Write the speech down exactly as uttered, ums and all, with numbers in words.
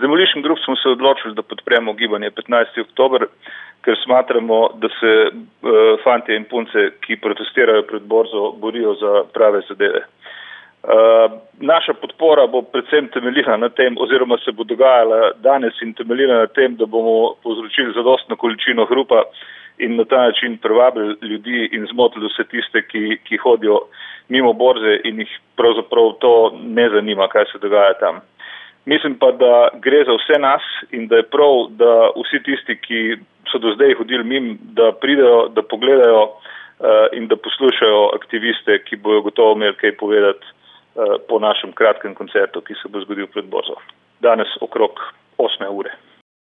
Z Demolition Group smo se odločili, da podpremo gibanje petnajsti oktober, ker smatramo, da se uh, fantje in punce, ki protestirajo pred borzo, borijo za prave zadeve. Uh, naša podpora bo predvsem temeljila na tem, oziroma se bo dogajala danes in temeljila na tem, da bomo povzročili zadostno količino hrupa in na ta način privabili ljudi in zmotili vse tiste, ki, ki hodijo mimo borze in jih pravzaprav to ne zanima, kaj se dogaja tam. Mislim pa, da gre za vse nas in da je prav, da vsi tisti, ki so do zdaj hodili mimo, da pridejo, da pogledajo uh, in da poslušajo aktiviste, ki bojo gotovo imeli kaj povedati uh, po našem kratkem koncertu, ki se bo zgodil pred borzo. Danes okrog osme ure.